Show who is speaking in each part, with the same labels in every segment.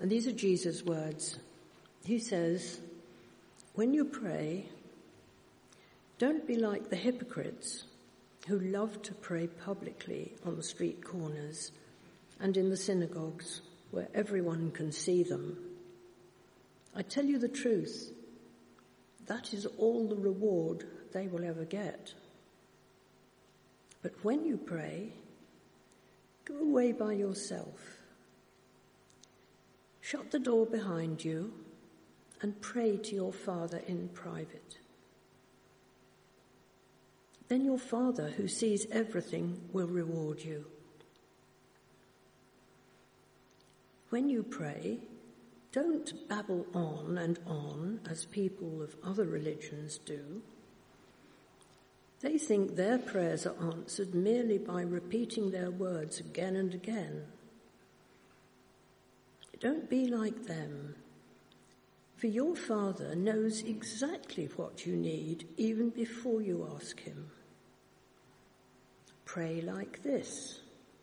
Speaker 1: And these are Jesus' words. He says, "When you pray, don't be like the hypocrites who love to pray publicly on the street corners and in the synagogues where everyone can see them. I tell you the truth, that is all the reward they will ever get. But when you pray, go away by yourself. Shut the door behind you and pray to your Father in private. Then your Father, who sees everything, will reward you. When you pray, don't babble on and on as people of other religions do. They think their prayers are answered merely by repeating their words again and again. Don't be like them, for your Father knows exactly what you need even before you ask him. Pray like this.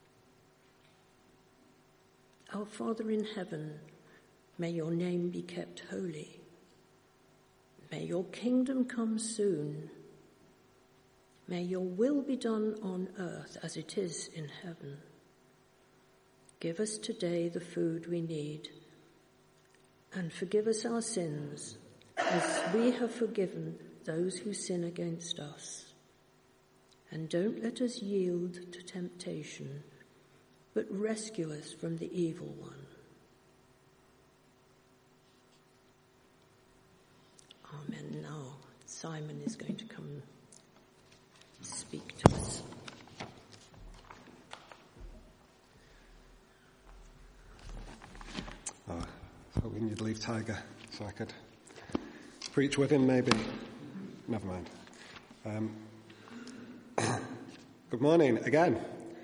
Speaker 1: Our Father in heaven, may your name be kept holy. May your kingdom come soon. May your will be done on earth as it is in heaven. Give us today the food we need, and forgive us our sins, as we have forgiven those who sin against us. And don't let us yield to temptation, but rescue us from the evil one." Amen. Now, Simon is going to come speak to us.
Speaker 2: I was hoping you'd leave Tiger so I could preach with him, maybe. Never mind. Good morning again.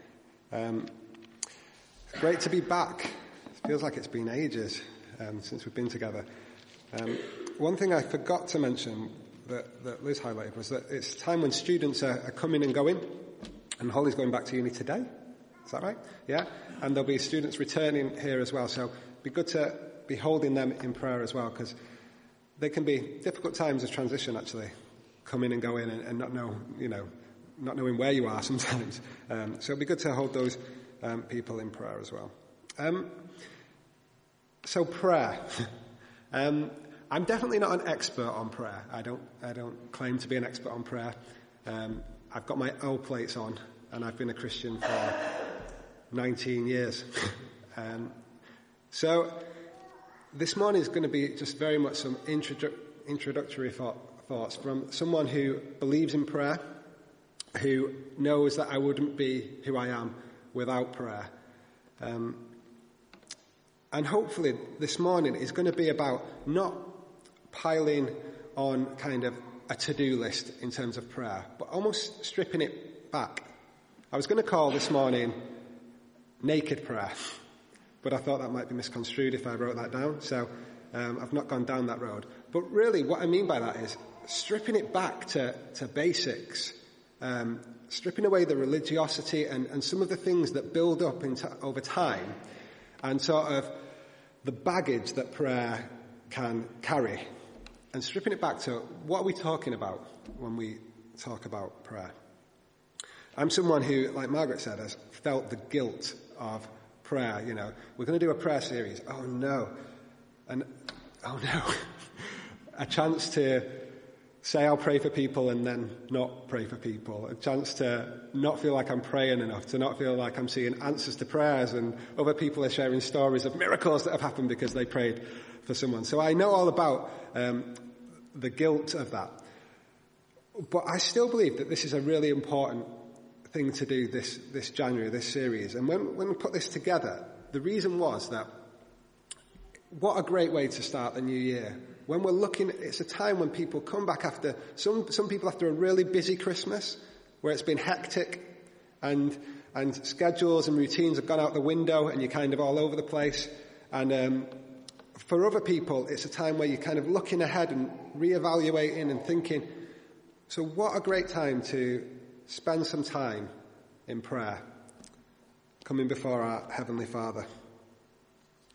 Speaker 2: It's great to be back. It feels like it's been ages since we've been together. One thing I forgot to mention that Liz highlighted was that it's a time when students are coming and going, and Holly's going back to uni today. Is that right? Yeah? And there'll be students returning here as well, so it'd be good to be holding them in prayer as well, because they can be difficult times of transition, actually, coming and going and not knowing where you are sometimes. So it'd be good to hold those people in prayer as well. So prayer. I'm definitely not an expert on prayer. I don't claim to be an expert on prayer. I've got my L plates on, and I've been a Christian for 19 years. So this morning is going to be just very much some introductory thoughts from someone who believes in prayer, who knows that I wouldn't be who I am without prayer. And hopefully this morning is going to be about not piling on kind of a to-do list in terms of prayer, but almost stripping it back. I was going to call this morning naked prayer, but I thought that might be misconstrued if I wrote that down, so I've not gone down that road. But really what I mean by that is stripping it back to basics, stripping away the religiosity and some of the things that build up over time, and sort of the baggage that prayer can carry, and stripping it back to what are we talking about when we talk about prayer. I'm someone who, like Margaret said, has felt the guilt of prayer. We're going to do a prayer series. Oh no. A chance to say I'll pray for people and then not pray for people. A chance to not feel like I'm praying enough, to not feel like I'm seeing answers to prayers, and other people are sharing stories of miracles that have happened because they prayed for someone. So I know all about the guilt of that. But I still believe that this is a really important thing to do this January, this series. And when we put this together, the reason was that what a great way to start the new year. When we're looking, it's a time when people come back after, some people after a really busy Christmas, where it's been hectic and schedules and routines have gone out the window and you're kind of all over the place. And for other people, it's a time where you're kind of looking ahead and reevaluating and thinking, so what a great time to spend some time in prayer, coming before our Heavenly Father.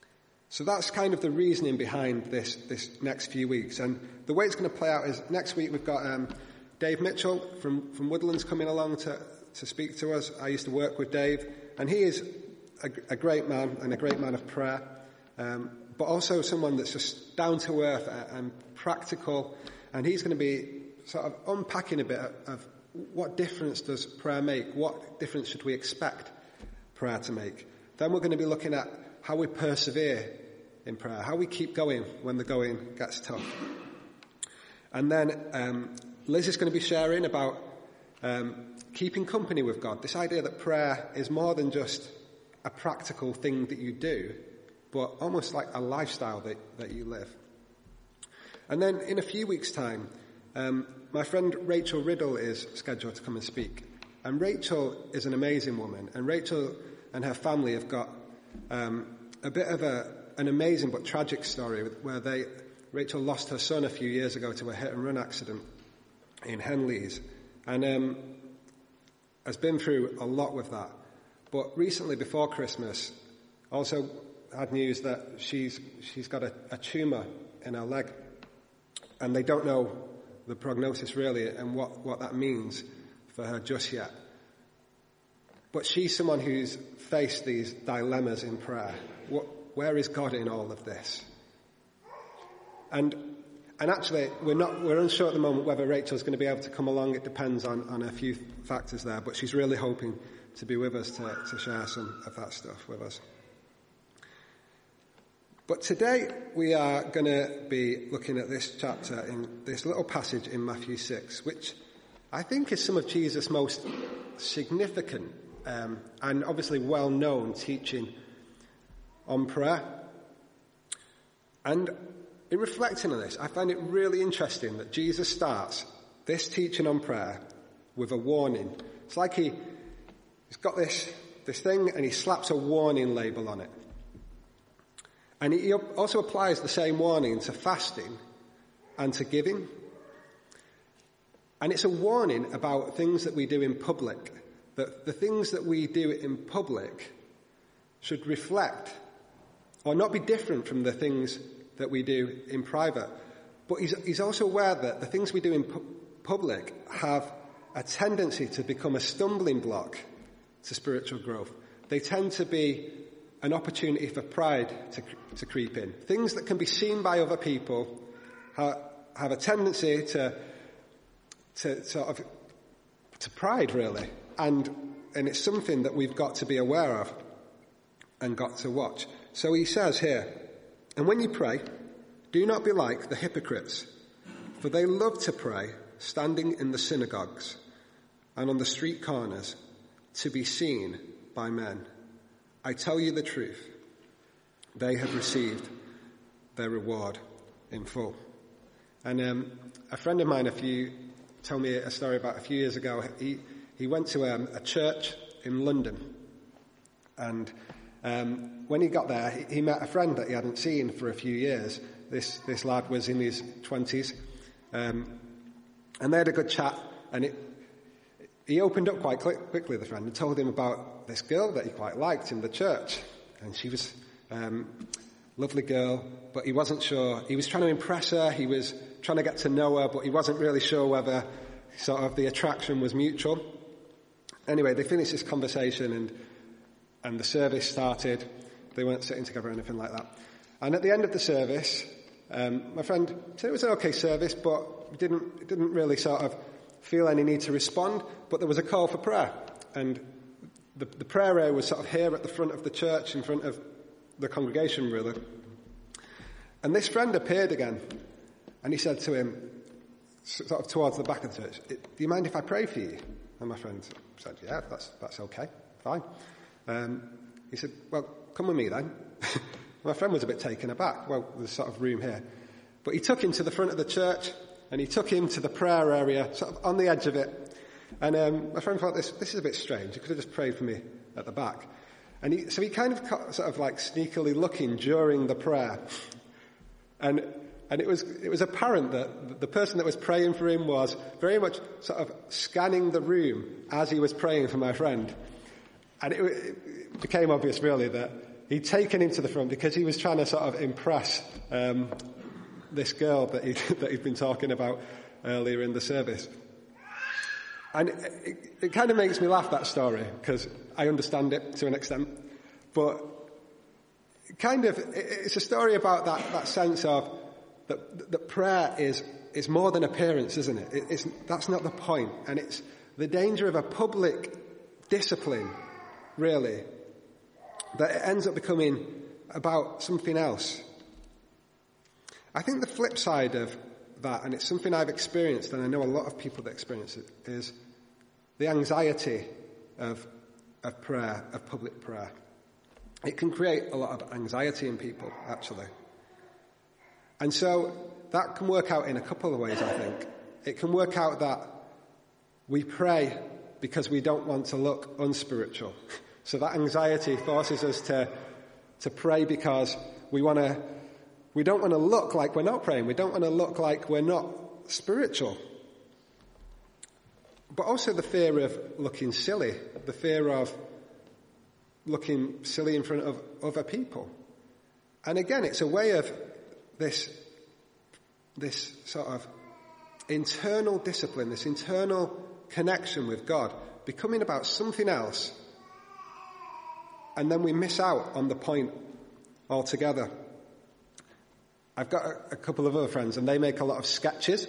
Speaker 2: So that's kind of the reasoning behind this next few weeks. And the way it's going to play out is next week we've got Dave Mitchell from Woodlands coming along to speak to us. I used to work with Dave, and he is a great man and a great man of prayer, but also someone that's just down to earth and practical. And he's going to be sort of unpacking a bit of what difference does prayer make? What difference should we expect prayer to make? Then we're going to be looking at how we persevere in prayer, how we keep going when the going gets tough. And then Liz is going to be sharing about keeping company with God, this idea that prayer is more than just a practical thing that you do, but almost like a lifestyle that you live. And then in a few weeks' time, my friend Rachel Riddle is scheduled to come and speak. And Rachel is an amazing woman, and Rachel and her family have got a bit of an amazing but tragic story where Rachel lost her son a few years ago to a hit-and-run accident in Henleys, and has been through a lot with that. But recently, before Christmas, also had news that she's got a tumour in her leg, and they don't know the prognosis really and what that means for her just yet. But she's someone who's faced these dilemmas in prayer. Where is God in all of this? And actually, we're unsure at the moment whether Rachel's going to be able to come along. It depends on a few factors there, but she's really hoping to be with us to share some of that stuff with us. But today we are going to be looking at this chapter in this little passage in Matthew 6, which I think is some of Jesus' most significant and obviously well-known teaching on prayer. And in reflecting on this, I find it really interesting that Jesus starts this teaching on prayer with a warning. It's like he's got this thing and he slaps a warning label on it. And he also applies the same warning to fasting and to giving. And it's a warning about things that we do in public, that the things that we do in public should reflect or not be different from the things that we do in private. But he's also aware that the things we do in public have a tendency to become a stumbling block to spiritual growth. They tend to be an opportunity for pride to creep in. Things that can be seen by other people have a tendency to pride, really. And it's something that we've got to be aware of and got to watch. So he says here, "And when you pray, do not be like the hypocrites, for they love to pray, standing in the synagogues and on the street corners, to be seen by men. I tell you the truth, they have received their reward in full." And a friend of mine told me a story about a few years ago. He went to a church in London, and when he got there, he met a friend that he hadn't seen for a few years. This lad was in his 20s, and they had a good chat, and he opened up quite quickly, the friend, and told him about this girl that he quite liked in the church. And she was a lovely girl, but he wasn't sure. He was trying to impress her, he was trying to get to know her, but he wasn't really sure whether sort of the attraction was mutual. Anyway, they finished this conversation and the service started. They weren't sitting together or anything like that. And at the end of the service, my friend said it was an okay service, but didn't really sort of feel any need to respond, but there was a call for prayer. And the prayer area was sort of here at the front of the church, in front of the congregation, really. And this friend appeared again, and he said to him, sort of towards the back of the church, "Do you mind if I pray for you?" And my friend said, "Yeah, that's okay, fine." He said, "Well, come with me then." My friend was a bit taken aback. Well, there's sort of room here. But he took him to the front of the church, and he took him to the prayer area, sort of on the edge of it. And my friend thought, this is a bit strange. He could have just prayed for me at the back. And so he kind of got sort of like sneakily looking during the prayer. And it was apparent that the person that was praying for him was very much sort of scanning the room as he was praying for my friend. And it became obvious, really, that he'd taken him to the front because he was trying to sort of impress this girl that he'd been talking about earlier in the service. And it kind of makes me laugh, that story, because I understand it to an extent. But it's a story about that sense of that prayer is more than appearance, isn't it? That's not the point. And it's the danger of a public discipline, really, that it ends up becoming about something else. I think the flip side of that, and it's something I've experienced, and I know a lot of people that experience it, is the anxiety of prayer, of public prayer. It can create a lot of anxiety in people, actually. And so that can work out in a couple of ways, I think. It can work out that we pray because we don't want to look unspiritual. So that anxiety forces us to pray because we don't want to look like we're not praying. We don't want to look like we're not spiritual. But also the fear of looking silly, the fear of looking silly in front of other people. And again, it's a way of this sort of internal discipline, this internal connection with God, becoming about something else, and then we miss out on the point altogether. I've got a couple of other friends, and they make a lot of sketches,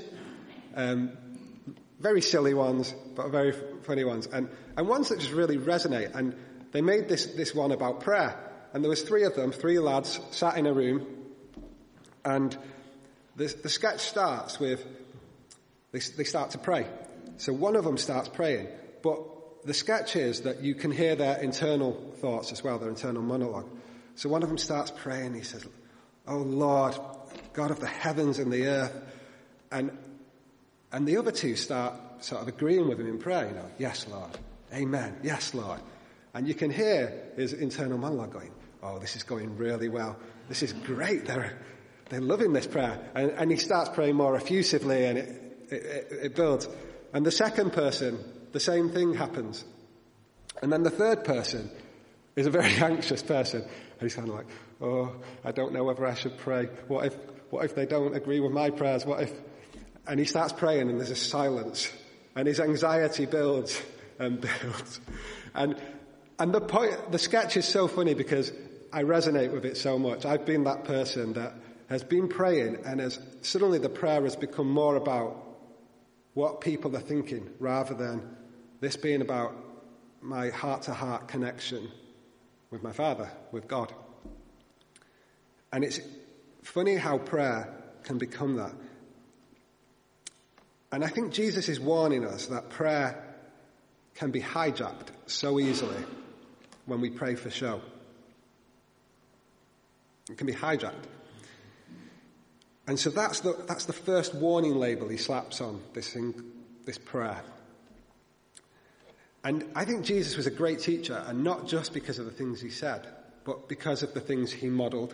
Speaker 2: very silly ones, but very funny ones, and ones that just really resonate. And they made this one about prayer, and there was three of them, three lads, sat in a room, and the sketch starts with, they start to pray. So one of them starts praying, but the sketch is that you can hear their internal thoughts as well, their internal monologue. So one of them starts praying, he says, "Oh Lord, God of the heavens and the earth," and the other two start sort of agreeing with him in prayer, "Yes, Lord, amen, yes, Lord." And you can hear his internal monologue going, "Oh, this is going really well. This is great. They're loving this prayer." And he starts praying more effusively, and it builds. And the second person, the same thing happens. And then the third person is a very anxious person. And he's kind of like, "Oh, I don't know whether I should pray. What if they don't agree with my prayers? What if..." And he starts praying, and there's a silence. And his anxiety builds and builds. And the sketch is so funny because I resonate with it so much. I've been that person that has been praying, and suddenly the prayer has become more about what people are thinking rather than this being about my heart-to-heart connection with my Father, with God. And it's funny how prayer can become that. And I think Jesus is warning us that prayer can be hijacked so easily when we pray for show. It can be hijacked. And so that's the first warning label he slaps on this prayer. And I think Jesus was a great teacher, and not just because of the things he said, but because of the things he modelled.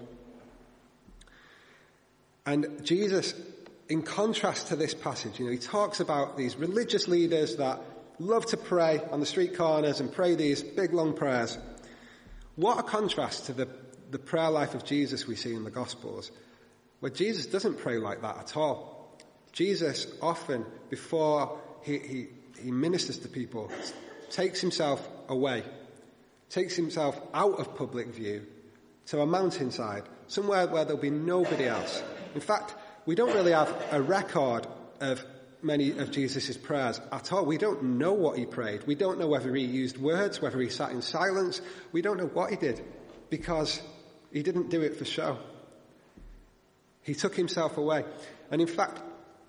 Speaker 2: And Jesus, in contrast to this passage, he talks about these religious leaders that love to pray on the street corners and pray these big, long prayers. What a contrast to the prayer life of Jesus we see in the Gospels, where Jesus doesn't pray like that at all. Jesus often, before he ministers to people, takes himself away, takes himself out of public view to a mountainside, somewhere where there'll be nobody else. In fact, we don't really have a record of many of Jesus' prayers at all. We don't know what he prayed. We don't know whether he used words, whether he sat in silence. We don't know what he did, because he didn't do it for show. He took himself away. And in fact,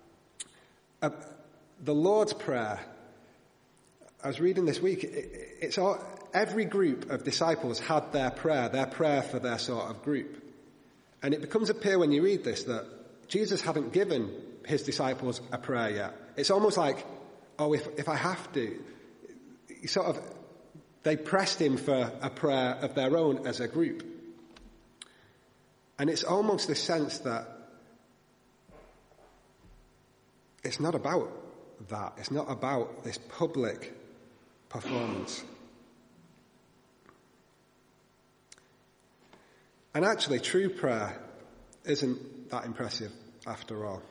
Speaker 2: the Lord's Prayer, I was reading this week, every group of disciples had their prayer for their sort of group. And it becomes appear when you read this that Jesus hadn't given his disciples a prayer yet. It's almost like, oh, if I have to, they pressed him for a prayer of their own as a group. And it's almost this sense that it's not about that. It's not about this public performance. And actually, true prayer isn't that impressive after all.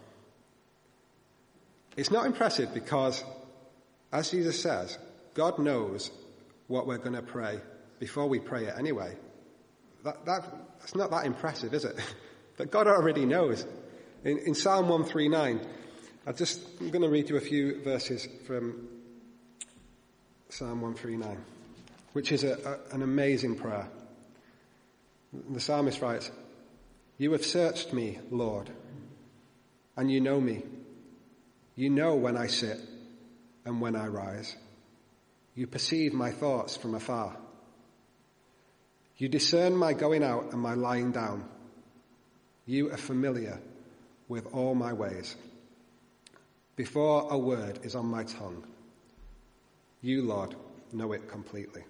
Speaker 2: It's not impressive because, as Jesus says, God knows what we're going to pray before we pray it anyway. That's not that impressive, is it? That God already knows. In Psalm 139, I'm going to read you a few verses from Psalm 139, which is an amazing prayer. The psalmist writes, "You have searched me, Lord, and you know me. You know when I sit and when I rise. You perceive my thoughts from afar. You discern my going out and my lying down. You are familiar with all my ways. Before a word is on my tongue, you, Lord, know it completely."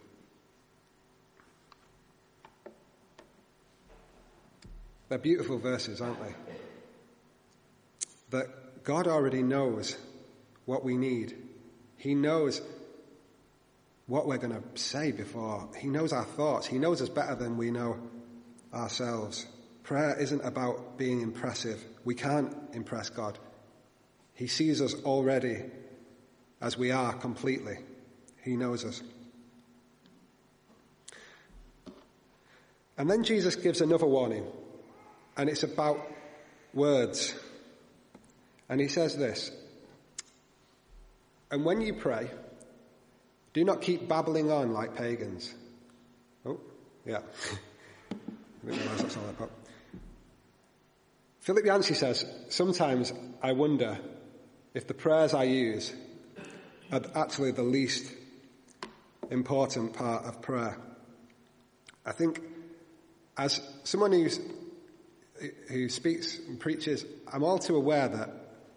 Speaker 2: They're beautiful verses, aren't they? That God already knows what we need. He knows what we're going to say before. He knows our thoughts. He knows us better than we know ourselves. Prayer isn't about being impressive. We can't impress God. He sees us already as we are completely. He knows us. And then Jesus gives another warning, and it's about words. And he says this, "And when you pray, do not keep babbling on like pagans." Oh, yeah. I didn't realise that's all about. Philip Yancey says, "Sometimes I wonder if the prayers I use are actually the least important part of prayer." I think as someone who speaks and preaches, I'm all too aware that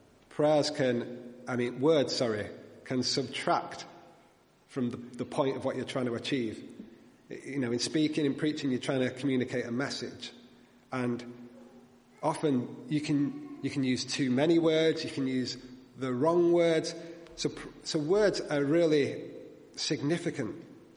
Speaker 2: words can subtract from the point of what you're trying to achieve. You know, in speaking and preaching, you're trying to communicate a message. And often you can use too many words, you can use the wrong words. So words are really significant.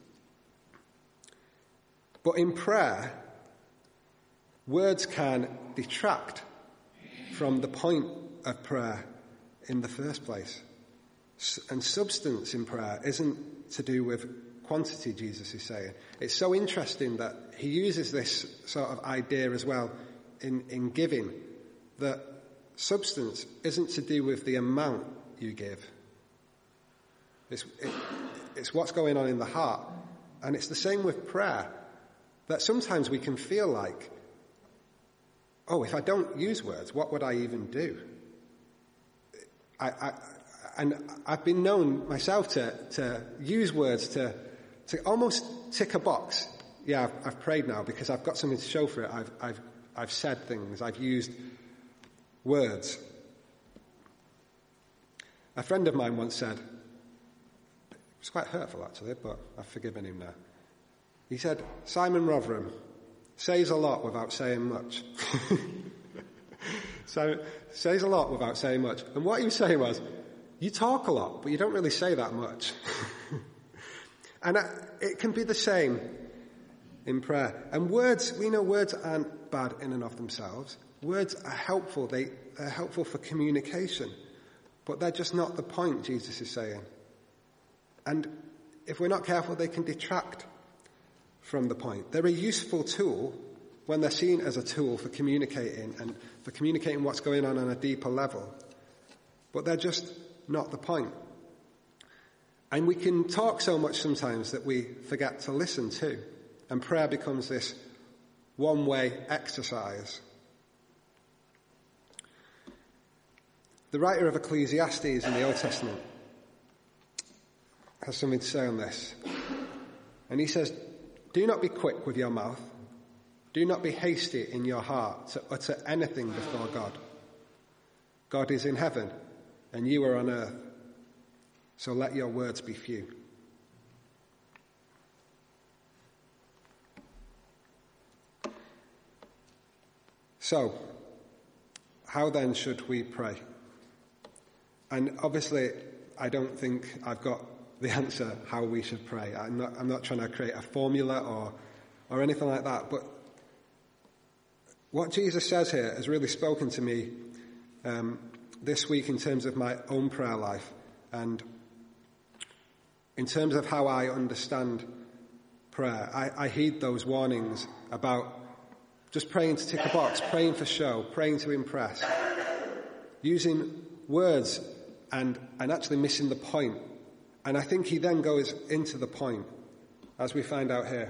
Speaker 2: But in prayer, words can detract from the point of prayer in the first place. And substance in prayer isn't to do with quantity, Jesus is saying. It's so interesting that he uses this sort of idea as well in giving, that substance isn't to do with the amount you give. It's what's going on in the heart. And it's the same with prayer, that sometimes we can feel like, oh, if I don't use words, what would I even do? And I've been known myself to use words to almost tick a box. Yeah, I've prayed now because I've got something to show for it. I've said things. I've used words. A friend of mine once said, it was quite hurtful actually, but I've forgiven him now. He said, "Simon Rotherham says a lot without saying much." So says a lot without saying much. And what he was saying was, you talk a lot, but you don't really say that much. And it can be the same in prayer. And words, we know words aren't bad in and of themselves. Words are helpful. They're helpful for communication. But they're just not the point, Jesus is saying. And if we're not careful, they can detract from the point. They're a useful tool when they're seen as a tool for communicating and for communicating what's going on a deeper level. But they're just not the point. And we can talk so much sometimes that we forget to listen too. And prayer becomes this one-way exercise. The writer of Ecclesiastes in the Old Testament has something to say on this. And he says, "Do not be quick with your mouth. Do not be hasty in your heart to utter anything before God. God is in heaven, and you are on earth. So let your words be few." So, how then should we pray? And obviously, I don't think I've got the answer how we should pray. I'm not trying to create a formula or anything like that. But what Jesus says here has really spoken to me this week in terms of my own prayer life and in terms of how I understand prayer. I heed those warnings about just praying to tick a box, praying for show, praying to impress, using words and actually missing the point. And I think he then goes into the point, as we find out here.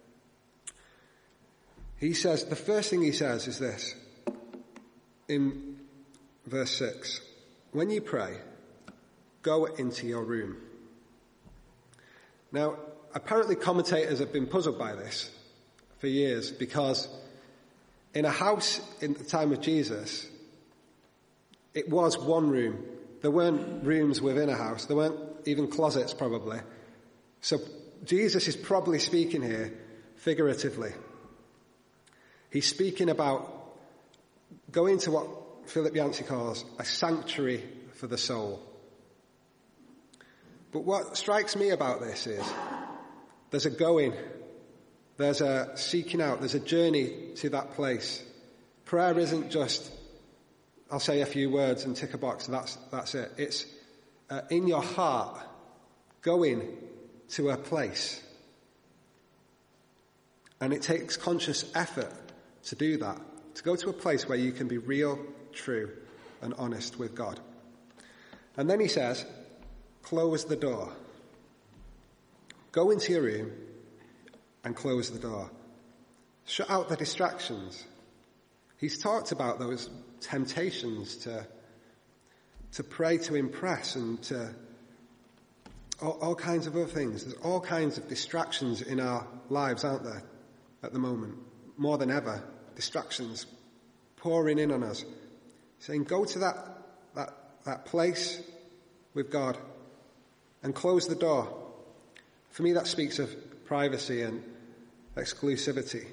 Speaker 2: He says, the first thing he says is this, in verse 6, when you pray, go into your room. Now, apparently commentators have been puzzled by this for years, because in a house in the time of Jesus, it was one room. There weren't rooms within a house. There weren't even closets, probably. So Jesus is probably speaking here figuratively. He's speaking about going to what Philip Yancey calls a sanctuary for the soul. But what strikes me about this is there's a going, there's a seeking out, there's a journey to that place. Prayer isn't just, I'll say a few words and tick a box, that's it. It's in your heart, going to a place. And it takes conscious effort to do that, to go to a place where you can be real, true, and honest with God. And then he says, close the door. Go into your room and close the door. Shut out the distractions. He's talked about those temptations to pray to impress and to all kinds of other things. There's all kinds of distractions in our lives, aren't there, at the moment? More than ever, distractions pouring in on us. Saying, go to that place with God and close the door. For me, that speaks of privacy and exclusivity.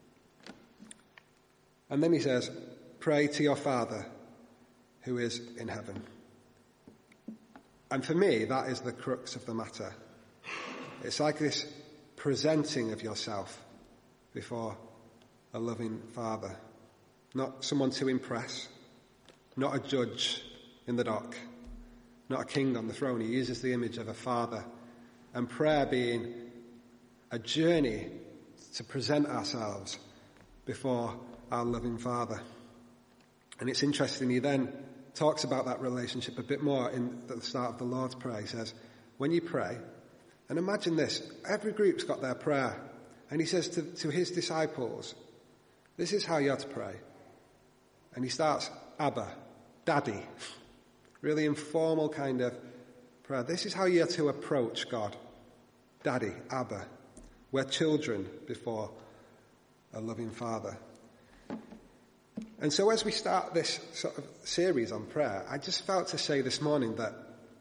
Speaker 2: And then he says, pray to your Father who is in heaven. And for me, that is the crux of the matter. It's like this presenting of yourself before a loving Father. Not someone to impress, not a judge in the dock, not a king on the throne. He uses the image of a father. And prayer being a journey to present ourselves before our loving Father. And it's interesting, he then talks about that relationship a bit more in the start of the Lord's Prayer. He says, when you pray, and imagine this, every group's got their prayer. And he says to his disciples, this is how you have to pray. And he starts, Abba, Daddy. Really informal kind of prayer. This is how you are to approach God. Daddy, Abba. We're children before a loving Father. And so as we start this sort of series on prayer, I just felt to say this morning that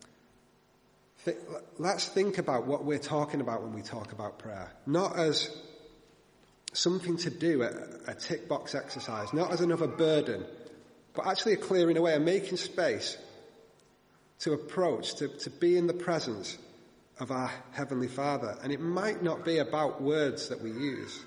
Speaker 2: let's think about what we're talking about when we talk about prayer. Not as something to do, a tick box exercise, not as another burden, but actually a clearing away and making space to approach, to be in the presence of our Heavenly Father. And it might not be about words that we use.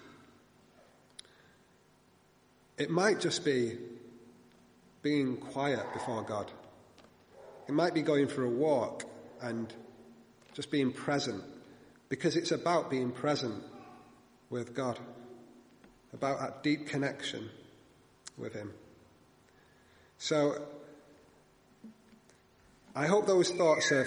Speaker 2: It might just be being quiet before God. It might be going for a walk and just being present, because it's about being present with God, about that deep connection with Him. So, I hope those thoughts have,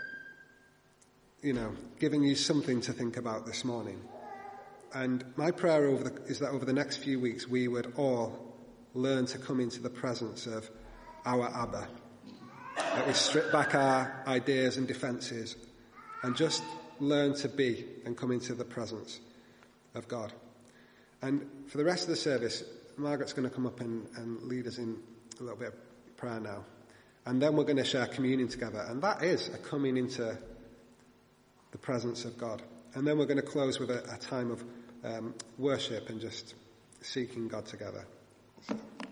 Speaker 2: given you something to think about this morning. And my prayer is that over the next few weeks we would all learn to come into the presence of our Abba. That we strip back our ideas and defences and just learn to be and come into the presence of God. And for the rest of the service, Margaret's going to come up and lead us in a little bit of prayer now. And then we're going to share communion together. And that is a coming into the presence of God. And then we're going to close with a time of worship and just seeking God together. So.